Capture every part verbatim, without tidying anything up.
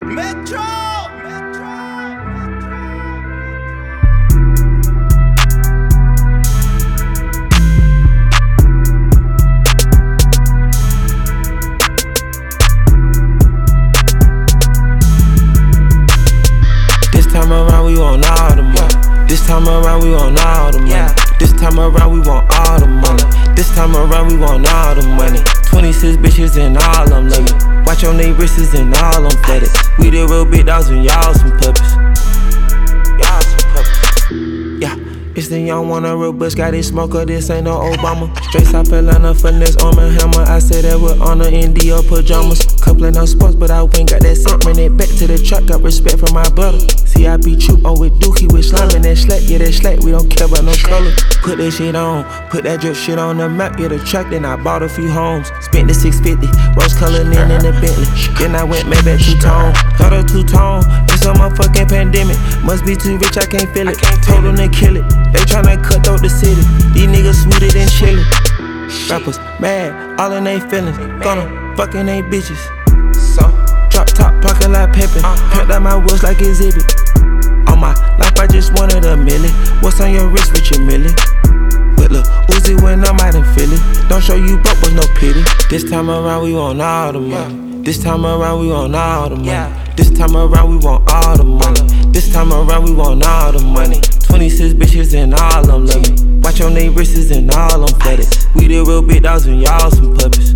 Metro. This time around we want all the money. This time around we want all the money. This time around we want all the money. This time around we want all the money. twenty-six bitches and all them love me. Watch on they wrists and all them flooded. We the real big dogs and y'all some puppies. Y'all some puppies. Yeah. It's the young one, a real bush, got it smoker, this ain't no Obama. Straight South Atlanta, finesse, arm and hammer. I say that with honor in Dior pajamas. Coupling on sports, but I ain't got that scent. Bring it back to the truck, got respect for my brother. See, I be true on with Dookie, with slime and that slack. Yeah, that slack, we don't care about no color. Put that shit on, put that drip shit on the map. Yeah, the truck, then I bought a few homes. Spent the six fifty, rose colored in in the Bentley. Then I went made that two-tone, got a two-tone. It's a motherfucking pandemic. Must be too rich, I can't feel it. Told them to kill it. They tryna cut through the city. These niggas sweeter than chillin'. Rappers mad, all in they feelings. Gonna fucking they bitches. So drop top, pocket like Pippin. Pimp out my wheels like exhibit. On my life, I just wanted a million. What's on your wrist with your million? With lil' Uzi when I'm out in Philly. Don't show you broke with no pity. This time around we want all the money. This time around we want all the money. This time around we want all the money. This time around we want all the money. twenty-six bitches and all them love me. Watch on they wrists and all them flooded. We the real big dogs and y'all some puppies.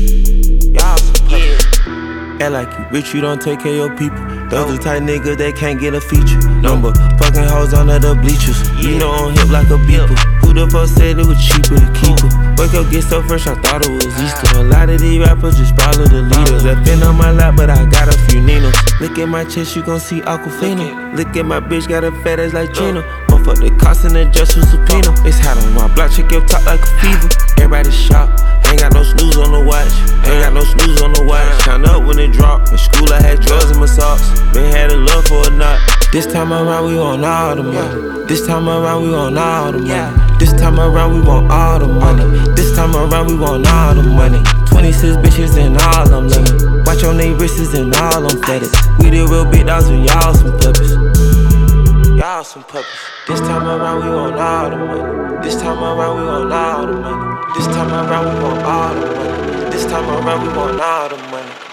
Y'all some puppies. Act like you rich, you don't take care of your people. Those the type niggas that can't get a feature. Number fucking hoes under the bleachers. You know I'm hip like a beeper. Who the fuck said it was cheaper to keep her? Wake up, get so fresh, I thought it was Easter. A lot of these rappers just follow the leaders. I've been on my lap, but I got a few Ninos. Look at my chest, you gon' see Aquafina. Look at my bitch, got a fat ass like Trina. Motherfuck the cost and the just with subpoena. It's hot on my block, check your top like a fever. Everybody shop, ain't got no snooze on the watch. Ain't got no snooze on the watch. Shine up when it drop. In school I had drugs in my socks. Been had a love for a knot. This time around we want all the money. This time around we want all the money. This time around we want all the money. This time around we want all the money. twenty-six bitches and all them love me. Watch on they wrists and all them flooded. We the real big dogs and y'all some puppies. Y'all some puppies. This time around we want all the money. This time around we want all the money. This time around we want all the money. This time around we want all the money.